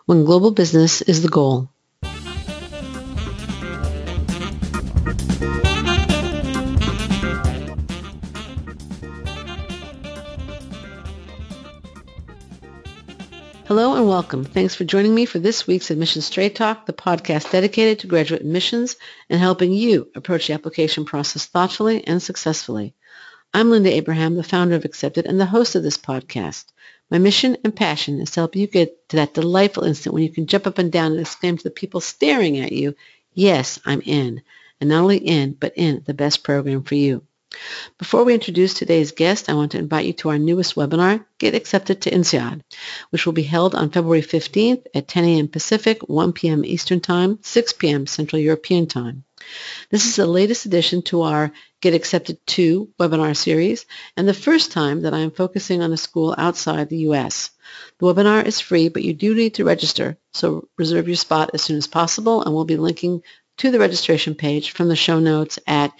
when global business is the goal. Hello and welcome. Thanks for joining me for this week's Admissions Straight Talk, the podcast dedicated to graduate admissions and helping you approach the application process thoughtfully and successfully. I'm Linda Abraham, the founder of Accepted and the host of this podcast. My mission and passion is to help you get to that delightful instant when you can jump up and down and exclaim to the people staring at you, yes, I'm in. And not only in, but in the best program for you. Before we introduce today's guest, I want to invite you to our newest webinar, Get Accepted to INSEAD, which will be held on February 15th at 10 a.m. Pacific, 1 p.m. Eastern Time, 6 p.m. Central European Time. This is the latest addition to our Get Accepted to webinar series and the first time that I am focusing on a school outside the U.S. The webinar is free, but you do need to register, so reserve your spot as soon as possible, and we'll be linking to the registration page from the show notes at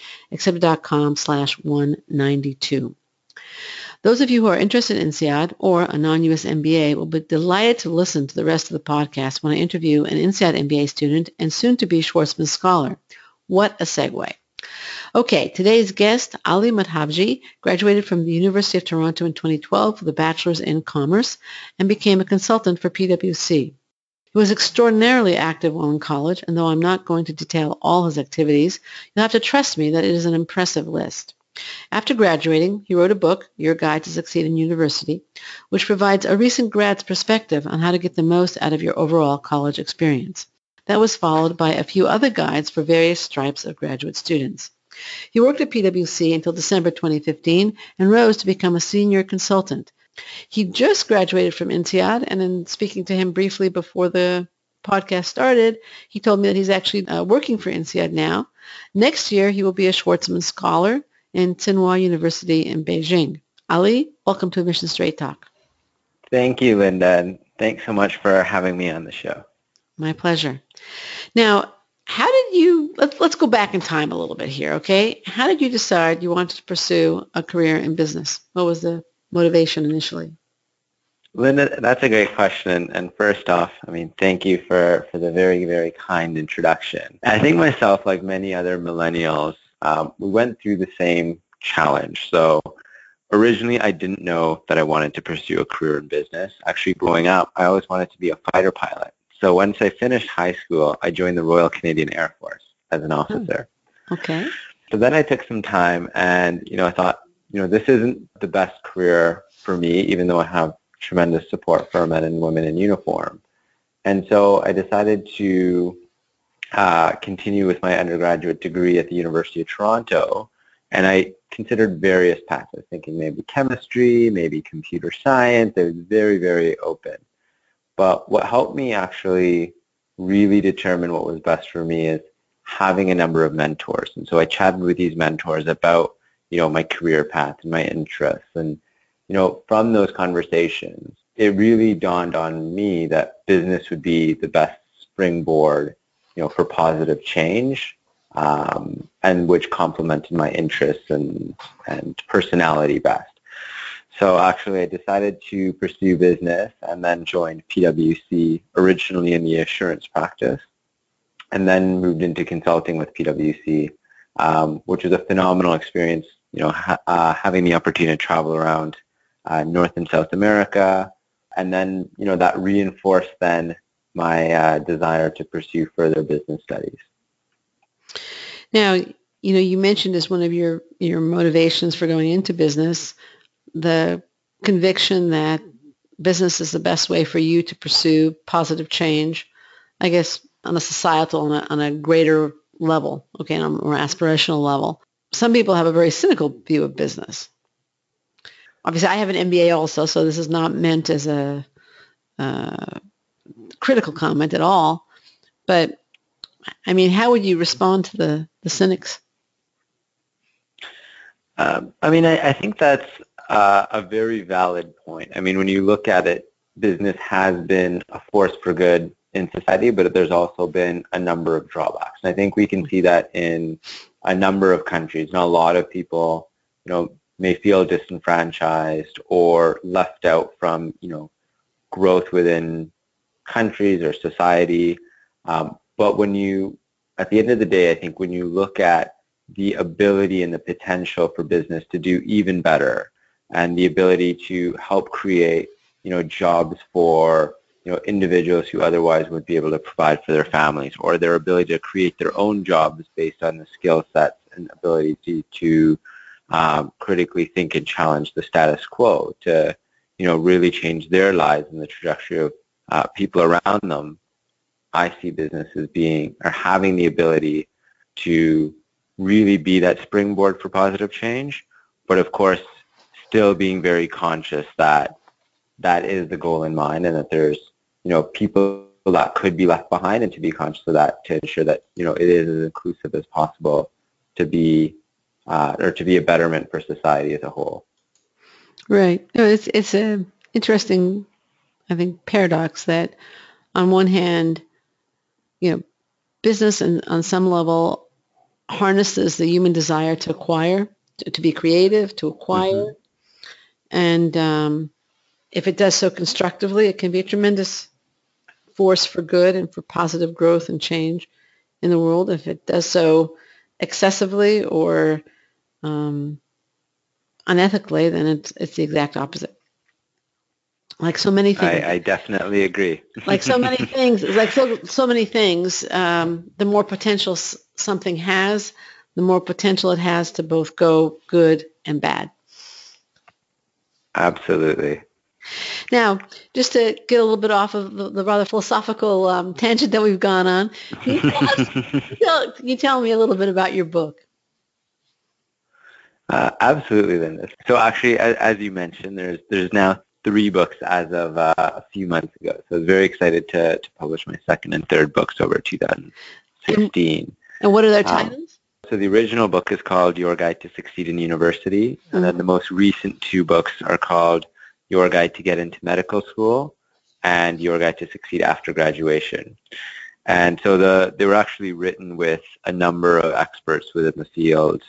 accepted.com/192. Those of you who are interested in INSEAD or a non-US MBA will be delighted to listen to the rest of the podcast when I interview an INSEAD MBA student and soon-to-be Schwarzman Scholar. What a segue. Okay, today's guest, Ali Madhavji, graduated from the University of Toronto in 2012 with a bachelor's in commerce and became a consultant for PwC. He was extraordinarily active while in college, and though I'm not going to detail all his activities, you'll have to trust me that it is an impressive list. After graduating, he wrote a book, Your Guide to Succeed in University, which provides a recent grad's perspective on how to get the most out of your overall college experience. That was followed by a few other guides for various stripes of graduate students. He worked at PwC until December 2015 and rose to become a senior consultant. He just graduated from INSEAD, and in speaking to him briefly before the podcast started, he told me that he's actually working for INSEAD now. Next year, he will be a Schwarzman Scholar in Tsinghua University in Beijing. Ali, welcome to Admissions Straight Talk. Thank you, Linda, and thanks so much for having me on the show. My pleasure. Now, how did you, let's go back in time a little bit here, okay? How did you decide you wanted to pursue a career in business? What was the motivation initially? Linda, that's a great question. And first off, thank you for the very, very kind introduction. I think myself, like many other millennials, we went through the same challenge. So originally, I didn't know that I wanted to pursue a career in business. Actually, growing up, I always wanted to be a fighter pilot. So once I finished high school, I joined the Royal Canadian Air Force as an officer. Okay. So then I took some time and, I thought, this isn't the best career for me, even though I have tremendous support for men and women in uniform. And so I decided to continue with my undergraduate degree at the University of Toronto, and I considered various paths. I was thinking maybe chemistry, maybe computer science. I was very, very open. But what helped me actually really determine what was best for me is having a number of mentors. And so I chatted with these mentors about, my career path and my interests. And, from those conversations, it really dawned on me that business would be the best springboard, for positive change, and which complemented my interests and personality best. So actually, I decided to pursue business and then joined PwC, originally in the assurance practice, and then moved into consulting with PwC, which was a phenomenal experience, having the opportunity to travel around North and South America. And then, that reinforced then my desire to pursue further business studies. Now, you mentioned as one of your motivations for going into business the conviction that business is the best way for you to pursue positive change, I guess, on a societal, on a greater level, okay, on a more aspirational level. Some people have a very cynical view of business. Obviously, I have an MBA also, so this is not meant as a critical comment at all. But, how would you respond to the cynics? I think that's a very valid point. When you look at it, business has been a force for good in society, but there's also been a number of drawbacks. And I think we can see that in a number of countries. Now, a lot of people, may feel disenfranchised or left out from, growth within countries or society. But at the end of the day, I think when you look at the ability and the potential for business to do even better, and the ability to help create, jobs for, individuals who otherwise would be able to provide for their families, or their ability to create their own jobs based on the skill sets and ability to critically think and challenge the status quo, to, really change their lives and the trajectory of people around them. I see businesses having the ability to really be that springboard for positive change, but of course, still being very conscious that that is the goal in mind, and that there's, people that could be left behind, and to be conscious of that, to ensure that, it is as inclusive as possible to be, or to be a betterment for society as a whole. Right. No, it's a interesting, I think, paradox that on one hand, business and on some level harnesses the human desire to acquire, to be creative, to acquire. And if it does so constructively, it can be a tremendous force for good and for positive growth and change in the world. If it does so excessively or unethically, then it's the exact opposite. Like so many things. I definitely agree. Like so many things, so many things, the more potential something has, the more potential it has to both go good and bad. Absolutely. Now, just to get a little bit off of the rather philosophical tangent that we've gone on, can you tell me a little bit about your book? Absolutely, Linda. So actually, as you mentioned, there's now 3 books as of a few months ago. So I was very excited to publish my second and third books over 2016. And what are their titles? So the original book is called Your Guide to Succeed in University, and then the most recent 2 books are called Your Guide to Get into Medical School and Your Guide to Succeed After Graduation. And so they were actually written with a number of experts within the field,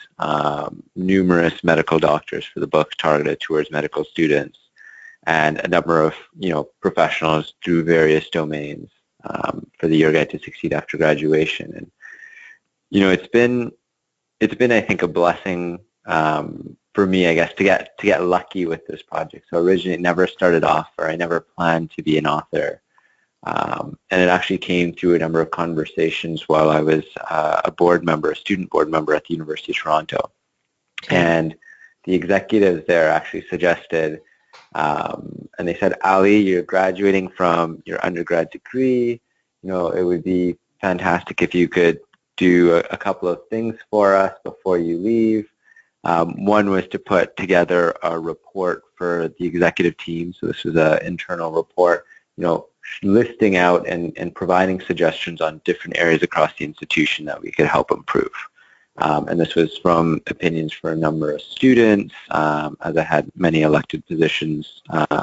numerous medical doctors for the book targeted towards medical students, and a number of professionals through various domains for the Your Guide to Succeed After Graduation. And it's been I think a blessing for me, I guess, to get lucky with this project. So originally it never started off, or I never planned to be an author. And it actually came through a number of conversations while I was a student board member at the University of Toronto. Okay. And the executives there actually suggested, and they said, Ali, you're graduating from your undergrad degree. It would be fantastic if you could do a couple of things for us before you leave. One was to put together a report for the executive team. So this was an internal report, listing out and providing suggestions on different areas across the institution that we could help improve. And this was from opinions for a number of students, as I had many elected positions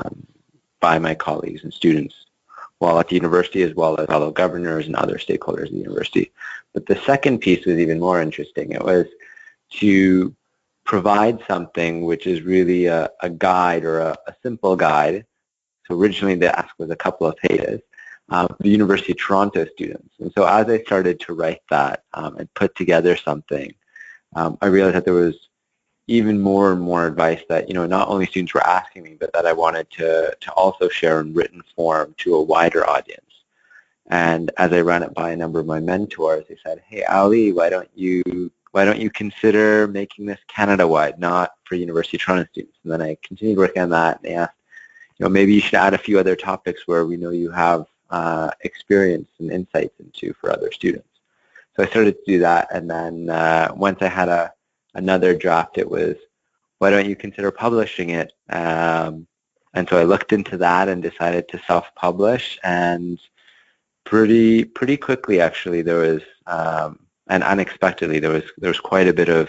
by my colleagues and students while at the university, as well as fellow governors and other stakeholders of the university. But the second piece was even more interesting. It was to provide something which is really a guide, or a simple guide. So originally the ask was a couple of pages, for the University of Toronto students. And so as I started to write that and put together something, I realized that there was even more and more advice that, not only students were asking me, but that I wanted to also share in written form to a wider audience. And as I ran it by a number of my mentors, they said, hey, Ali, why don't you consider making this Canada-wide, not for University of Toronto students? And then I continued working on that, and they asked, maybe you should add a few other topics where we know you have experience and insights into for other students. So I started to do that, and then once I had another draft, it was, why don't you consider publishing it? And so I looked into that and decided to self-publish, and pretty quickly, actually, there was, and unexpectedly, there was quite a bit of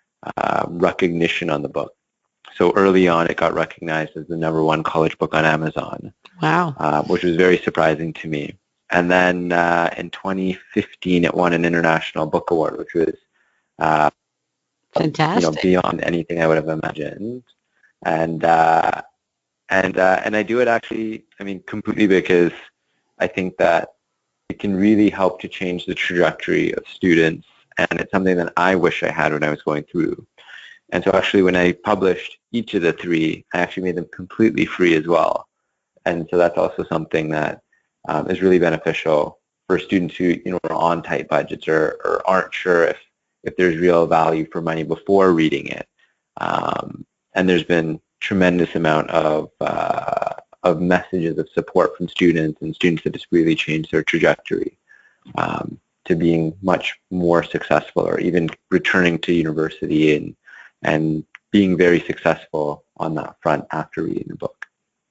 recognition on the book. So early on, it got recognized as the #1 college book on Amazon. Wow. Which was very surprising to me. And then in 2015, it won an International Book Award, which was fantastic. Beyond anything I would have imagined. And I do it actually, completely because I think that it can really help to change the trajectory of students, and it's something that I wish I had when I was going through. And so actually when I published each of the three, I actually made them completely free as well. And so that's also something that is really beneficial for students who are on tight budgets or aren't sure if there's real value for money before reading it. And there's been tremendous amount of messages of support from students, and students that just really changed their trajectory to being much more successful, or even returning to university and being very successful on that front after reading the book.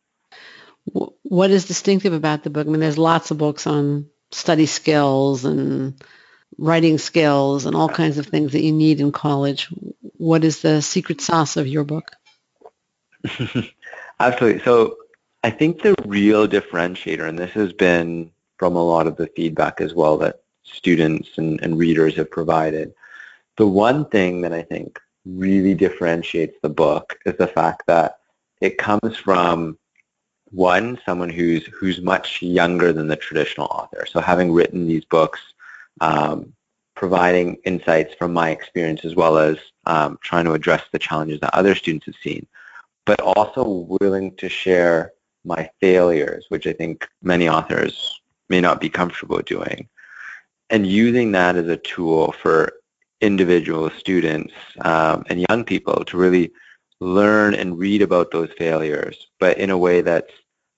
What is distinctive about the book? I mean, there's lots of books on study skills and writing skills and all kinds of things that you need in college. What is the secret sauce of your book? Absolutely. So I think the real differentiator, and this has been from a lot of the feedback as well that students and readers have provided, the one thing that I think really differentiates the book is the fact that it comes from someone who's much younger than the traditional author. So having written these books, providing insights from my experience, as well as trying to address the challenges that other students have seen, but also willing to share my failures, which I think many authors may not be comfortable doing, and using that as a tool for individual students and young people to really learn and read about those failures, but in a way that's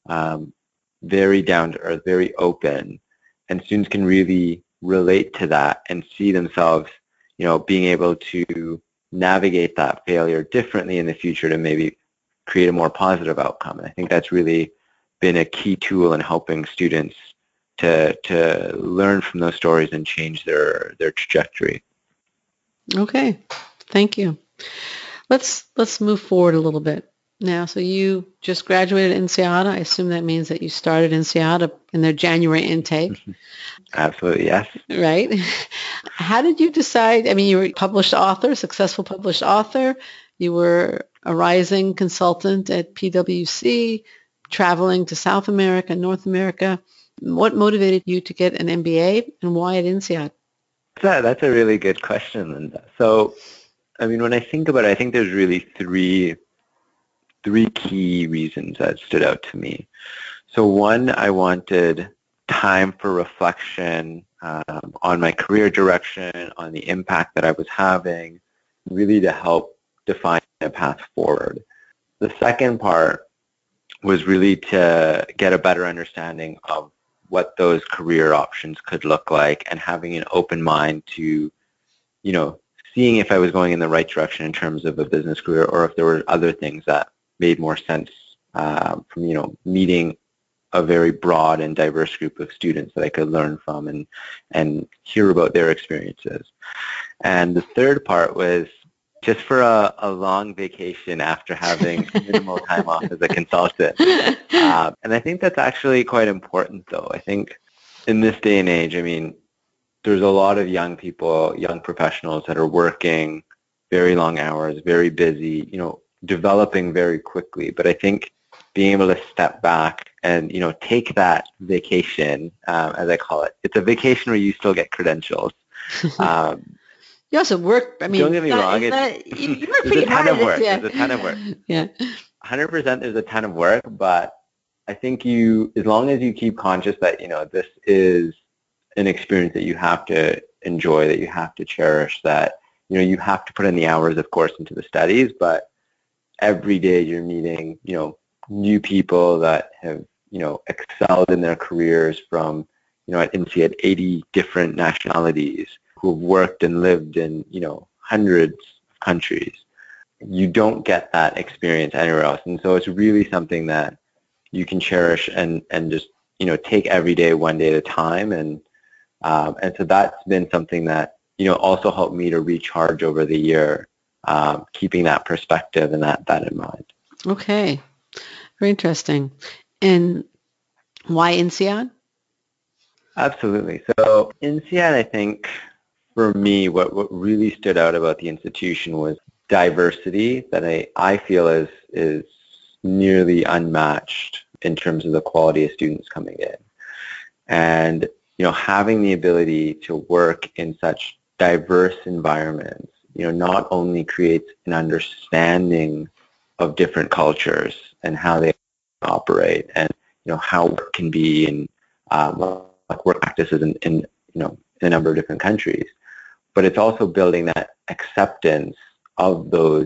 very down to earth, very open, and students can really relate to that and see themselves, being able to navigate that failure differently in the future to maybe create a more positive outcome. And I think that's really been a key tool in helping students to learn from those stories and change their trajectory. Okay, thank you. Let's move forward a little bit now. So you just graduated INSEAD. I assume that means that you started INSEAD in their January intake. Absolutely, yes. Right. How did you decide? I mean, you were a published author, successful published author. You were a rising consultant at PwC, traveling to South America, North America. What motivated you to get an MBA, and why at INSEAD? That's a really good question, Linda. So, I mean, when I think about it, I think there's really three key reasons that stood out to me. So one, I wanted time for reflection on my career direction, on the impact that I was having, really to help define a path forward. The second part was really to get a better understanding of what those career options could look like, and having an open mind to, seeing if I was going in the right direction in terms of a business career, or if there were other things that made more sense from, meeting a very broad and diverse group of students that I could learn from and hear about their experiences. And the third part was just for a long vacation after having minimal time off as a consultant. And I think that's actually quite important, though. I think in this day and age, I mean, there's a lot of young people, young professionals that are working very long hours, very busy, developing very quickly. But I think being able to step back and, take that vacation, as I call it, it's a vacation where you still get credentials. You also work. I mean, don't get me wrong. You work pretty hard. There's a ton of work. Yeah. 100% there's a ton of work, but I think as long as you keep conscious that, this is an experience that you have to enjoy, that you have to cherish, that, you have to put in the hours, of course, into the studies, but every day you're meeting, new people that have, excelled in their careers from, at INSEAD 80 different nationalities, who've worked and lived in, hundreds of countries. You don't get that experience anywhere else. And so it's really something that you can cherish and just, take every day, one day at a time. And so that's been something that, also helped me to recharge over the year, keeping that perspective and that in mind. Okay. Very interesting. And why INSEAD? Absolutely. So INSEAD, I think, for me, what really stood out about the institution was diversity that I feel is nearly unmatched in terms of the quality of students coming in. And, having the ability to work in such diverse environments, not only creates an understanding of different cultures and how they operate and, how work can be in, like work practices in a number of different countries, but it's also building that acceptance of those,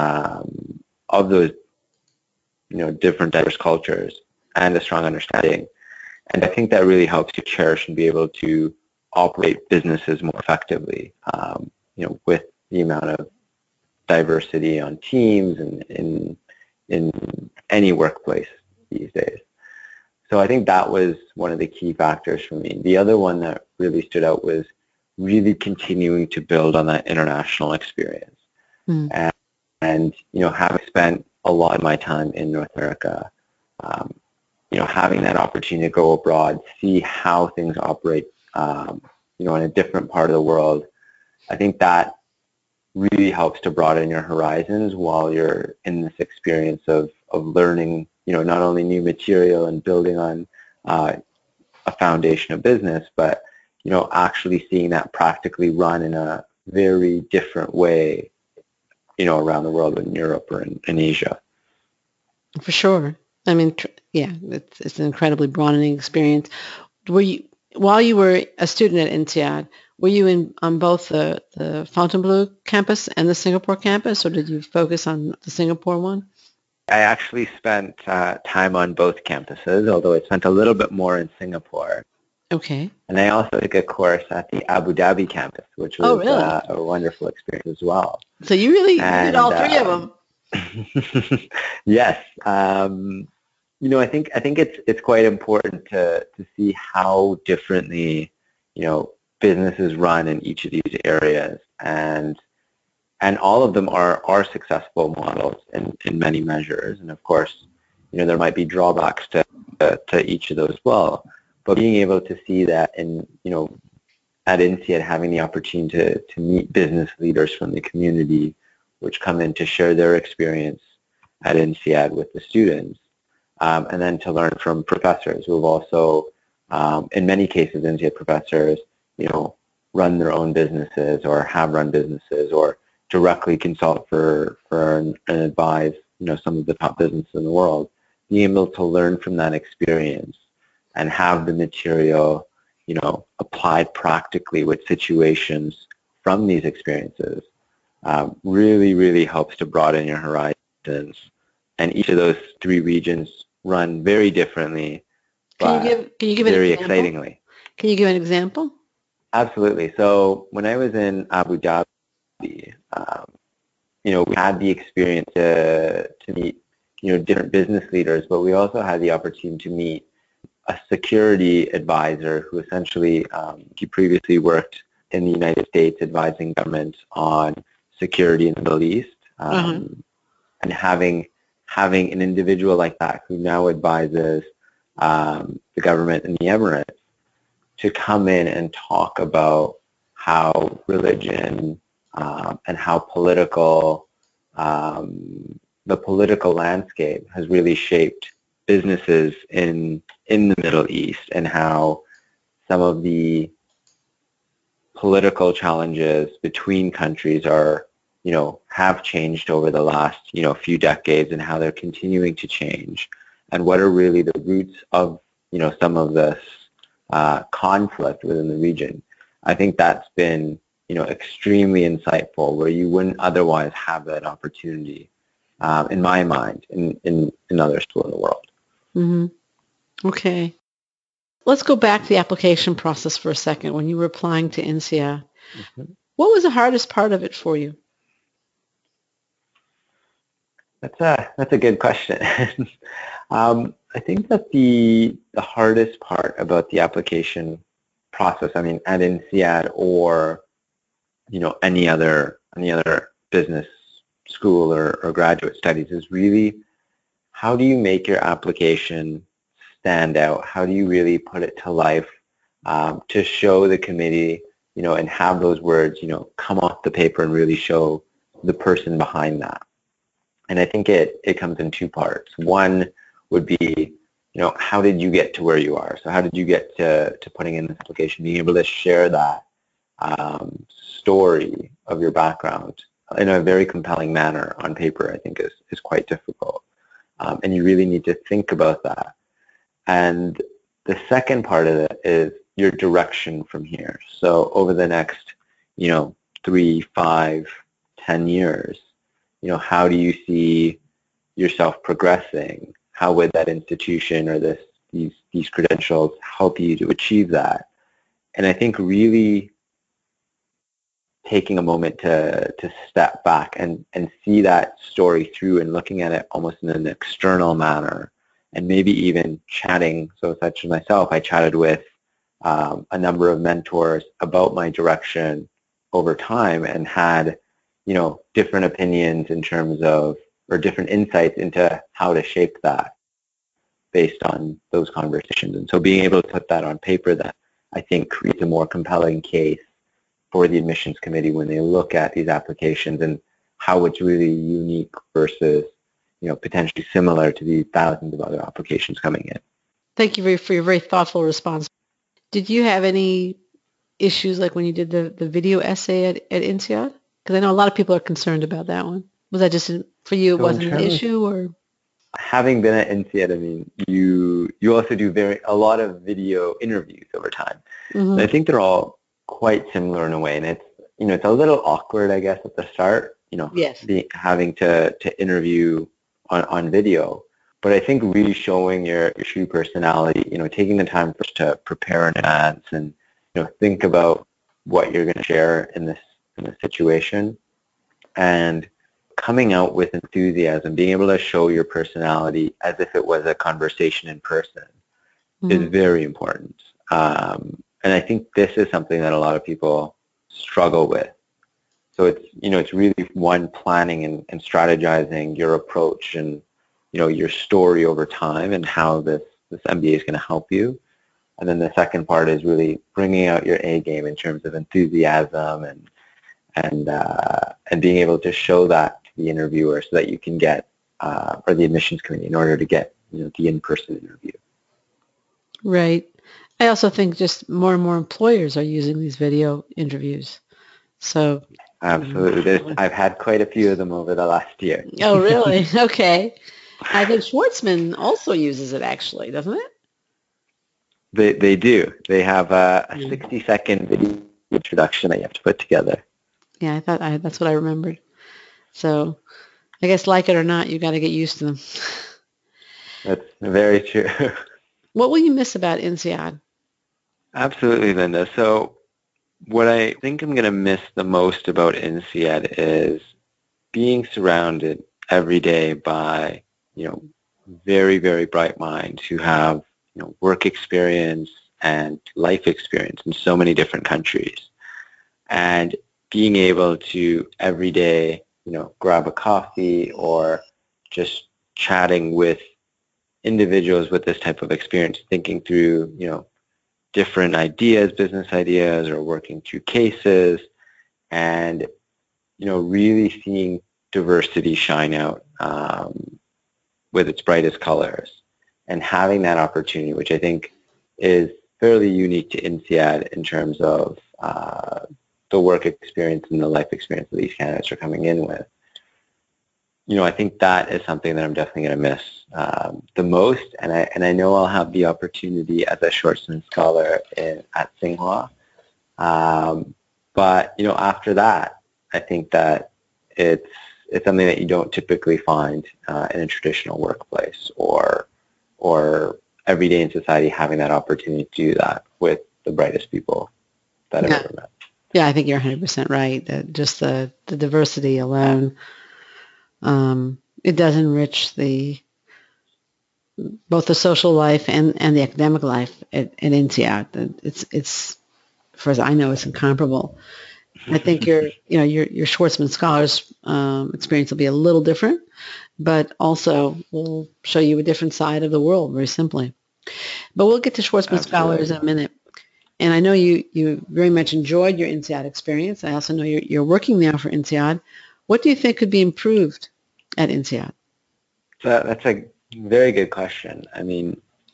different diverse cultures and a strong understanding. And I think that really helps you cherish and be able to operate businesses more effectively, with the amount of diversity on teams and in any workplace these days. So I think that was one of the key factors for me. The other one that really stood out was really continuing to build on that international experience. Mm. And having spent a lot of my time in North America, having that opportunity to go abroad, see how things operate, in a different part of the world, I think that really helps to broaden your horizons while you're in this experience of learning, not only new material and building on a foundation of business, but, actually seeing that practically run in a very different way, around the world in Europe or in Asia. For sure. I mean, it's an incredibly broadening experience. While you were a student at INSEAD, were you on both the Fontainebleau campus and the Singapore campus, or did you focus on the Singapore one? I actually spent time on both campuses, although I spent a little bit more in Singapore. Okay. And I also took a course at the Abu Dhabi campus, which was a wonderful experience as well. So you really did all three of them. Yes. I think it's quite important to see how differently, businesses run in each of these areas, and all of them are successful models in many measures. And of course, there might be drawbacks to each of those as well. But being able to see that at INSEAD, having the opportunity to meet business leaders from the community, which come in to share their experience at INSEAD with the students, and then to learn from professors who have also, in many cases, INSEAD professors, run their own businesses or have run businesses or directly consult for and advise, some of the top businesses in the world. Being able to learn from that experience and have the material, applied practically with situations from these experiences, really, really helps to broaden your horizons. And each of those three regions run very differently, but can you give very an example? Excitingly. Can you give an example? Absolutely. So when I was in Abu Dhabi, we had the experience to meet, different business leaders, but we also had the opportunity to meet a security advisor who essentially, he previously worked in the United States advising governments on security in the Middle East, and having an individual like that who now advises the government in the Emirates to come in and talk about how religion and how the political landscape has really shaped businesses in the Middle East, and how some of the political challenges between countries are, have changed over the last, few decades, and how they're continuing to change, and what are really the roots of, some of this conflict within the region. I think that's been, extremely insightful, where you wouldn't otherwise have that opportunity, in my mind, in other schools in the world. Mm-hmm. Okay. Let's go back to the application process for a second. When you were applying to INSEAD, what was the hardest part of it for you? That's a good question. I think that the hardest part about the application process, I mean, at INSEAD or any other business school or graduate studies, is really how do you make your application stand out? How do you really put it to life, to show the committee, and have those words, come off the paper and really show the person behind that? And I think it comes in two parts. One would be, how did you get to where you are? So how did you get to putting in this application? Being able to share that story of your background in a very compelling manner on paper, I think is quite difficult. And you really need to think about that. And the second part of it is your direction from here. So over the next, 3, 5, 10 years, how do you see yourself progressing? How would that institution or these credentials help you to achieve that? And I think really taking a moment to step back and see that story through and looking at it almost in an external manner, and maybe even chatting. So such as myself, I chatted with a number of mentors about my direction over time and had, different opinions in terms of, or different insights into how to shape that based on those conversations. And so being able to put that on paper, that I think creates a more compelling case for the admissions committee when they look at these applications and how it's really unique versus, potentially similar to these thousands of other applications coming in. Thank you for your very thoughtful response. Did you have any issues like when you did the video essay at INSEAD? Because I know a lot of people are concerned about that one. Was that just for you? It wasn't an issue, or? Having been at INSEAD, I mean, you also do a lot of video interviews over time. Mm-hmm. And I think they're all quite similar in a way, and it's a little awkward, I guess, at the start. Yes. Having to interview on video. But I think really showing your true personality, taking the time first to prepare in advance and, think about what you're going to share in this situation, and coming out with enthusiasm, being able to show your personality as if it was a conversation in person, mm-hmm. is very important. And I think this is something that a lot of people struggle with. So it's really one, planning and strategizing your approach and, your story over time and how this MBA is going to help you. And then the second part is really bringing out your A game in terms of enthusiasm and being able to show that to the interviewer so that you can get, or the admissions committee, in order to get, the in-person interview. Right. I also think just more and more employers are using these video interviews. So absolutely. I've had quite a few of them over the last year. Oh, really? Okay. I think Schwartzman also uses it, actually, doesn't it? They do. They have a 60-second video introduction that you have to put together. Yeah, I thought that's what I remembered. So I guess, like it or not, you got to get used to them. That's very true. What will you miss about INSEAD? Absolutely, Linda. So what I think I'm going to miss the most about INSEAD is being surrounded every day by, very, very bright minds who have, work experience and life experience in so many different countries. And being able to every day, grab a coffee or just chatting with individuals with this type of experience, thinking through, different ideas, business ideas, or working through cases, and, really seeing diversity shine out with its brightest colors, and having that opportunity, which I think is fairly unique to INSEAD in terms of the work experience and the life experience that these candidates are coming in with. I think that is something that I'm definitely going to miss the most, and I know I'll have the opportunity as a Schwartzman Scholar at Tsinghua. But after that, I think that it's something that you don't typically find in a traditional workplace or every day in society, having that opportunity to do that with the brightest people that I've ever met. Yeah, I think you're 100% right. That just the diversity alone, it does enrich both the social life and the academic life at INSEAD. It's as far as I know, it's incomparable. I think your Schwartzman Scholars experience will be a little different, but also will show you a different side of the world, very simply. But we'll get to Schwartzman Scholars in a minute. And I know you very much enjoyed your INSEAD experience. I also know you're working now for INSEAD. What do you think could be improved at INSEAD? That's a very good question. I mean,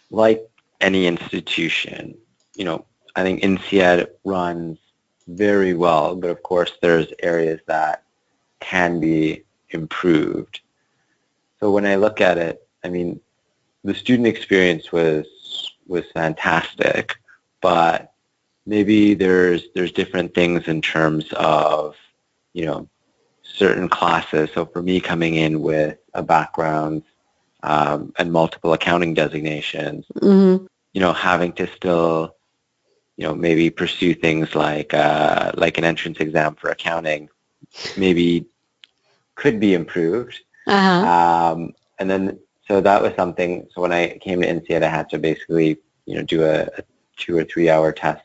like any institution, I think INSEAD runs very well, but of course there's areas that can be improved. So when I look at it, I mean, the student experience was fantastic, but maybe there's different things in terms of, certain classes. So for me, coming in with a background and multiple accounting designations, having to still, maybe pursue things like an entrance exam for accounting, maybe could be improved. And then, so that was something. So when I came to INSEAD, I had to basically, do a 2 or 3 hour test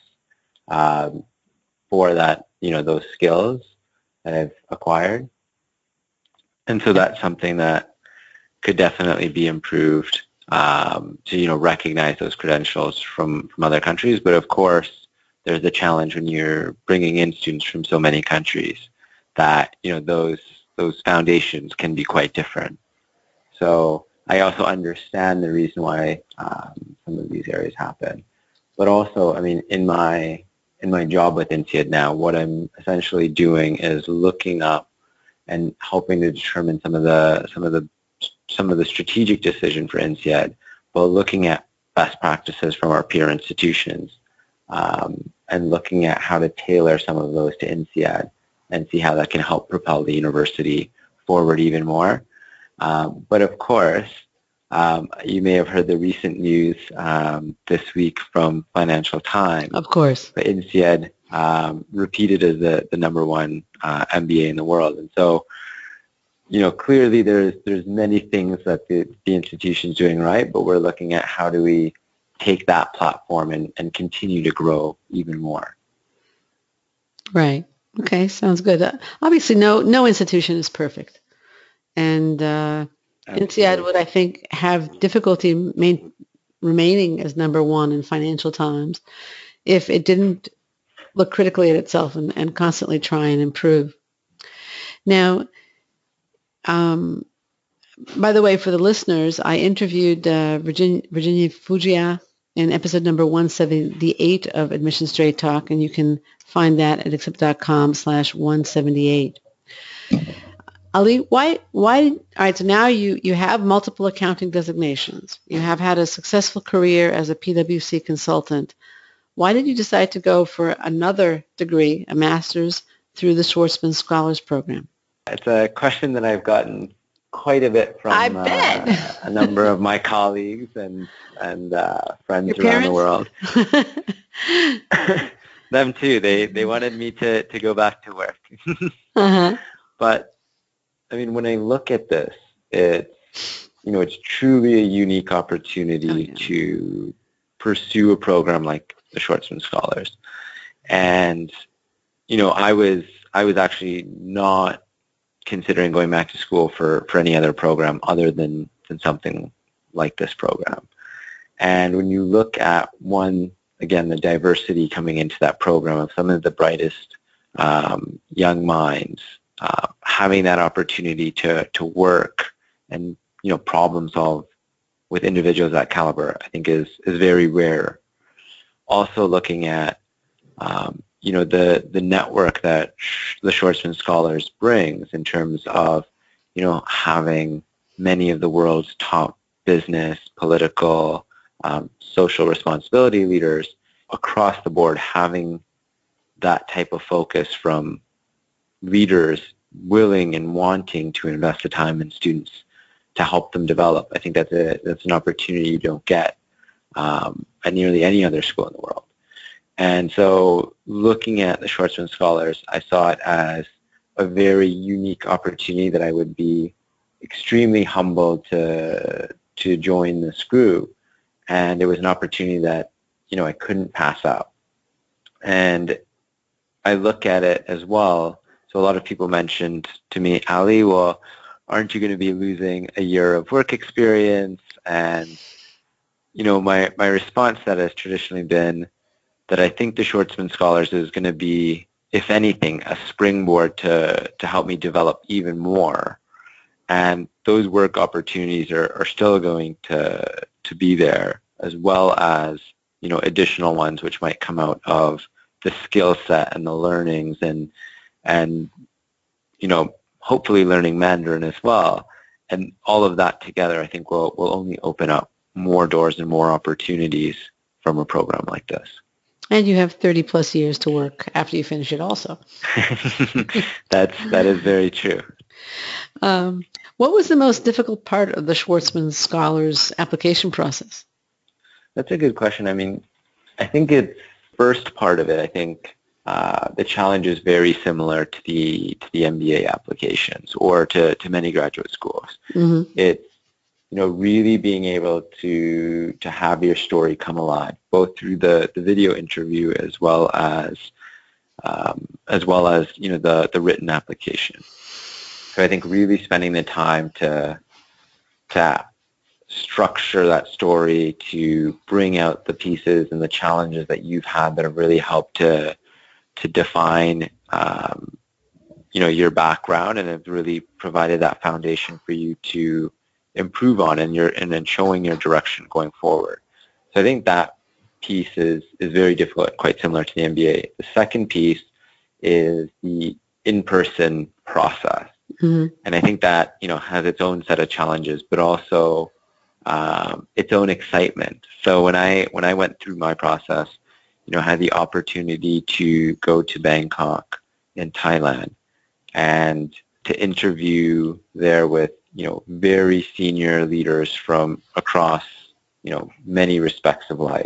for that, those skills that I've acquired. And so that's something that could definitely be improved to, recognize those credentials from other countries. But of course, there's a challenge when you're bringing in students from so many countries that, those foundations can be quite different. So I also understand the reason why some of these areas happen. But also, I mean, in my job with INSEAD now, what I'm essentially doing is looking up and helping to determine some of the strategic decision for INSEAD, while looking at best practices from our peer institutions, and looking at how to tailor some of those to INSEAD and see how that can help propel the university forward even more. But of course, you may have heard the recent news this week from Financial Times. Of course. But INSEAD repeated as the number one MBA in the world. And so, clearly there's many things that the institution's doing right, but we're looking at how do we take that platform and continue to grow even more. Right. Okay, sounds good. Obviously, no institution is perfect. And INSEAD would, I think, have difficulty remaining as number one in Financial Times if it didn't look critically at itself and constantly try and improve. Now, by the way, for the listeners, I interviewed Virginia Fugia in episode number 178 of Admission Straight Talk, and you can find that at accept.com/178. Ali, why, all right, so now you have multiple accounting designations. You have had a successful career as a PwC consultant. Why did you decide to go for another degree, a master's, through the Schwarzman Scholars Program? It's a question that I've gotten quite a bit from a number of my colleagues and friends around the world. Them too. They wanted me to go back to work. But I mean, when I look at this, it's truly a unique opportunity to pursue a program like the Schwarzman Scholars. And, I was actually not considering going back to school for any other program other than something like this program. And when you look at again, the diversity coming into that program of some of the brightest young minds, having that opportunity to work and, problem solve with individuals of that caliber, I think is very rare. Also looking at, the network that the Schwarzman Scholars brings in terms of, having many of the world's top business, political, social responsibility leaders across the board, having that type of focus from leaders willing and wanting to invest the time in students to help them develop. I think that's an opportunity you don't get at nearly any other school in the world. And so looking at the Schwarzman Scholars, I saw it as a very unique opportunity that I would be extremely humbled to join this group. And it was an opportunity that, I couldn't pass up. And I look at it as well. So a lot of people mentioned to me, Ali, well, aren't you going to be losing a year of work experience? And, my response to that has traditionally been that I think the Schwarzman Scholars is going to be, if anything, a springboard to help me develop even more. And those work opportunities are still going to be there as well as, additional ones which might come out of the skill set and the learnings and hopefully learning Mandarin as well. And all of that together, I think will only open up more doors and more opportunities from a program like this. And you have 30 plus years to work after you finish it also. That is very true. What was the most difficult part of the Schwarzman Scholars application process? That's a good question. I mean, I think it's first part of it. I think the challenge is very similar to the MBA applications or to many graduate schools. Mm-hmm. It's really being able to have your story come alive, both through the video interview as well as the written application. So I think really spending the time to structure that story, to bring out the pieces and the challenges that you've had that have really helped to define your background and have really provided that foundation for you to improve on and then showing your direction going forward. So I think that piece is very difficult, quite similar to the MBA. The second piece is the in-person process. Mm-hmm. And I think that, has its own set of challenges, but also its own excitement. So when I went through my process, I had the opportunity to go to Bangkok in Thailand and to interview there with, very senior leaders from across, many respects of life.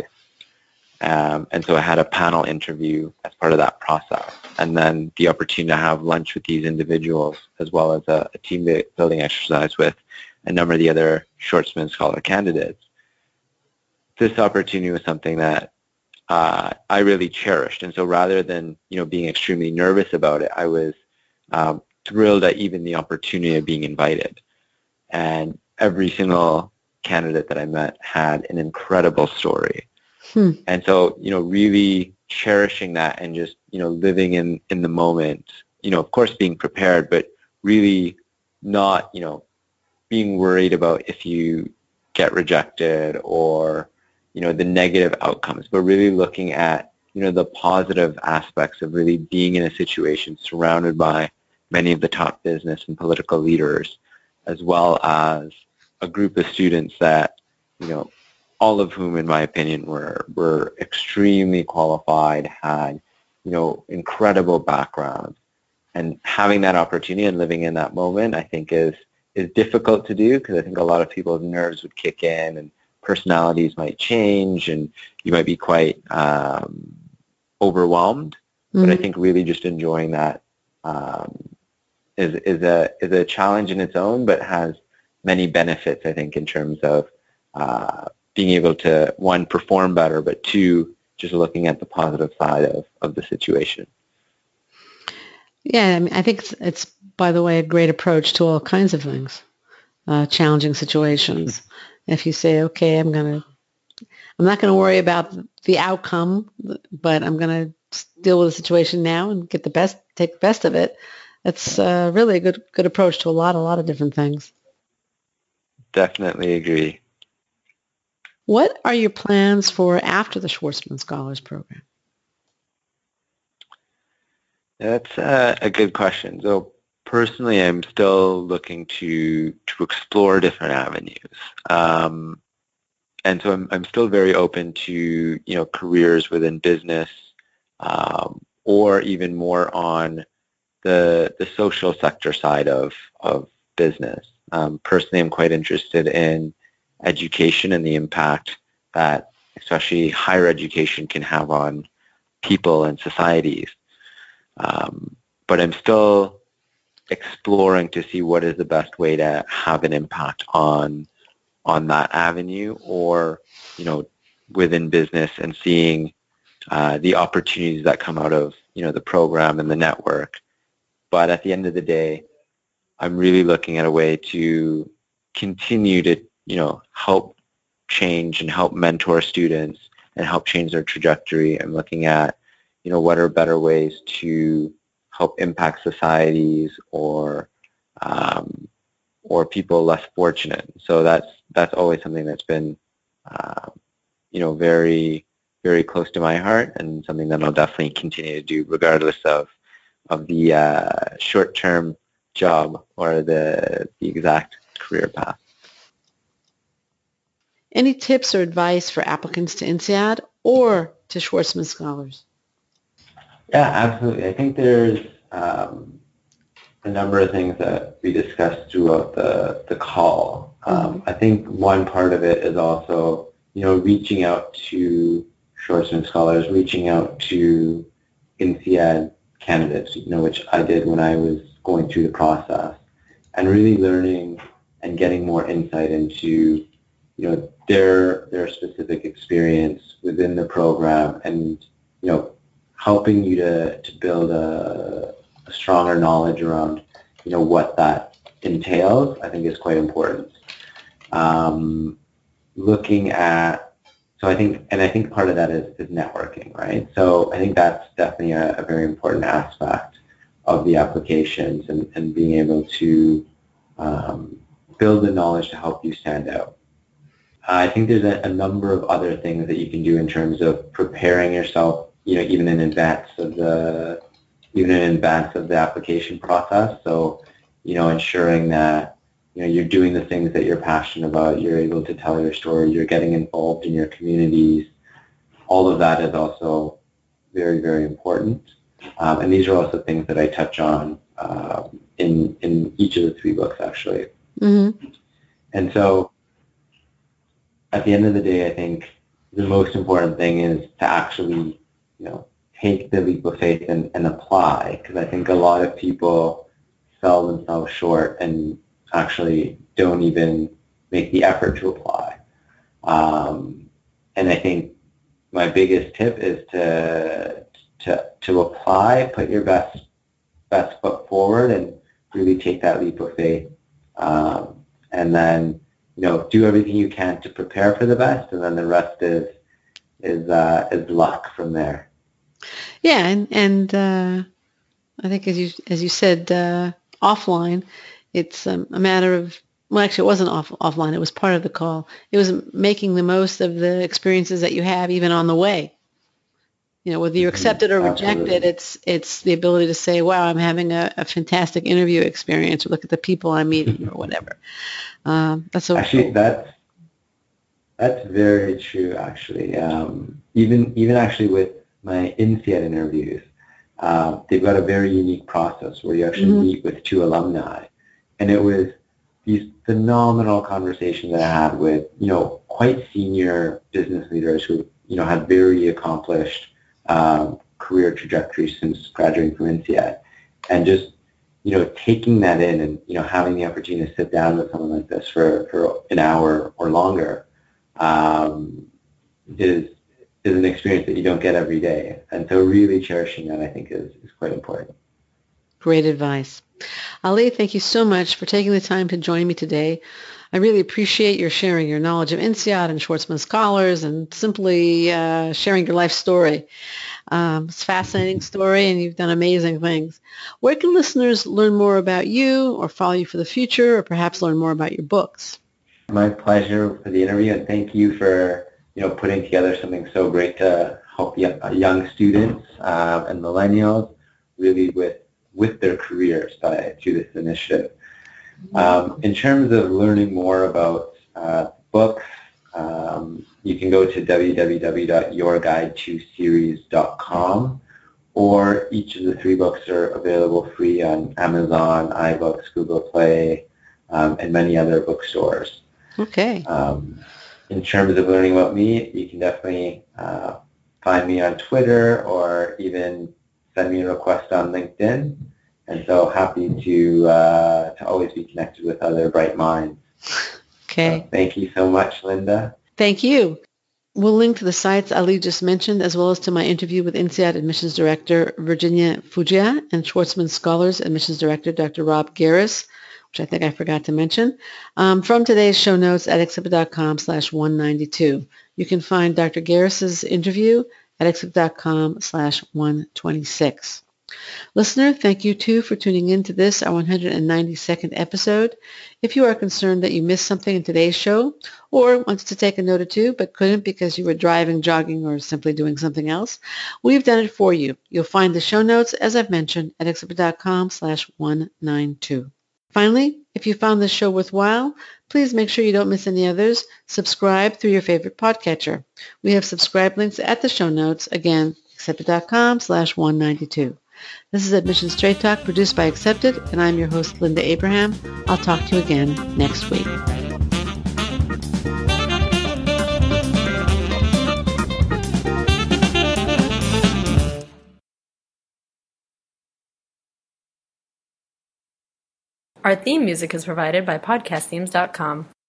And so I had a panel interview as part of that process, and then the opportunity to have lunch with these individuals, as well as a team building exercise with a number of the other Schwarzman Scholar candidates. This opportunity was something that I really cherished, and so rather than being extremely nervous about it, I was thrilled at even the opportunity of being invited. And every single candidate that I met had an incredible story. And so, really cherishing that and just, living in the moment, of course being prepared, but really not, being worried about if you get rejected or, the negative outcomes, but really looking at, the positive aspects of really being in a situation surrounded by many of the top business and political leaders, as well as a group of students that, all of whom, in my opinion, were extremely qualified, had, incredible backgrounds. And having that opportunity and living in that moment, I think is difficult to do, because I think a lot of people's nerves would kick in and personalities might change and you might be quite overwhelmed. Mm-hmm. But I think really just enjoying that is a challenge in its own, but has many benefits, I think, in terms of being able to, one, perform better, but two, just looking at the positive side of the situation. Yeah, I mean, I think it's, by the way, a great approach to all kinds of things, challenging situations. If you say, okay, I'm not going to worry about the outcome, but I'm going to deal with the situation now and take the best of it. That's really a good approach to a lot of different things. Definitely agree. What are your plans for after the Schwarzman Scholars Program? That's a good question. So personally, I'm still looking to explore different avenues. And so I'm still very open to, careers within business, or even more on the social sector side of business. Personally, I'm quite interested in education and the impact that especially higher education can have on people and societies. But I'm still exploring to see what is the best way to have an impact on that avenue, or, within business, and seeing the opportunities that come out of, the program and the network. But at the end of the day, I'm really looking at a way to continue to, help change and help mentor students and help change their trajectory. I'm looking at, what are better ways to help impact societies or people less fortunate. So that's always something that's been very, very close to my heart and something that I'll definitely continue to do regardless of the short-term job or the exact career path. Any tips or advice for applicants to INSEAD or to Schwarzman Scholars? Yeah, absolutely. I think there's a number of things that we discussed throughout the call. I think one part of it is also, reaching out to Schwarzman Scholars, reaching out to INSEAD candidates, which I did when I was going through the process, and really learning and getting more insight into, their specific experience within the program, and helping you to build a stronger knowledge around, what that entails, I think is quite important. I think part of that is networking, right? So I think that's definitely a very important aspect of the applications, and being able to build the knowledge to help you stand out. I think there's a number of other things that you can do in terms of preparing yourself, even in advance of the application process. So, ensuring that you're doing the things that you're passionate about, you're able to tell your story, you're getting involved in your communities. All of that is also very, very important. And these are also things that I touch on in each of the 3 books, actually. Mm-hmm. And so at the end of the day, I think the most important thing is to actually, take the leap of faith and apply, because I think a lot of people sell themselves short and actually don't even make the effort to apply. And I think my biggest tip is to apply, put your best foot forward, and really take that leap of faith. And then, do everything you can to prepare for the best, and then the rest is luck from there. Yeah, and I think as you said offline, it's a matter of, well, actually it wasn't offline, it was part of the call. It was making the most of the experiences that you have even on the way. Whether you're accepted or rejected, it's the ability to say, wow, I'm having a fantastic interview experience, or look at the people I'm meeting, or whatever. That's so actually cool. That's very true, actually. Even actually with my INSEAD interviews, they've got a very unique process where you actually meet with 2 alumni. And it was these phenomenal conversations that I had with, quite senior business leaders who, had very accomplished career trajectories since graduating from INSEAD. And just, taking that in and, having the opportunity to sit down with someone like this for an hour or longer is an experience that you don't get every day. And so really cherishing that, I think, is quite important. Great advice. Ali, thank you so much for taking the time to join me today. I really appreciate your sharing your knowledge of INSEAD and Schwarzman Scholars, and simply sharing your life story. It's a fascinating story, and you've done amazing things. Where can listeners learn more about you, or follow you for the future, or perhaps learn more about your books? My pleasure for the interview, and thank you for putting together something so great to help young students and millennials really with their careers through this initiative. In terms of learning more about books, you can go to www.yourguide2series.com, or each of the 3 books are available free on Amazon, iBooks, Google Play, and many other bookstores. Okay. In terms of learning about me, you can definitely find me on Twitter, or even send me a request on LinkedIn. And so happy to always be connected with other bright minds. Okay. So thank you so much, Linda. Thank you. We'll link to the sites Ali just mentioned, as well as to my interview with INSEAD Admissions Director Virginia Fugia and Schwarzman Scholars Admissions Director Dr. Rob Garris, which I think I forgot to mention, from today's show notes at accepted.com/192. You can find Dr. Garris's interview at accepted.com/126. Listener, thank you too for tuning in to this, our 192nd episode. If you are concerned that you missed something in today's show or wanted to take a note or two but couldn't because you were driving, jogging, or simply doing something else, we've done it for you. You'll find the show notes, as I've mentioned, at accepted.com/192. Finally, if you found this show worthwhile, please make sure you don't miss any others. Subscribe through your favorite podcatcher. We have subscribe links at the show notes. Again, accepted.com/192. This is Admission Straight Talk, produced by Accepted, and I'm your host, Linda Abraham. I'll talk to you again next week. Our theme music is provided by podcastthemes.com.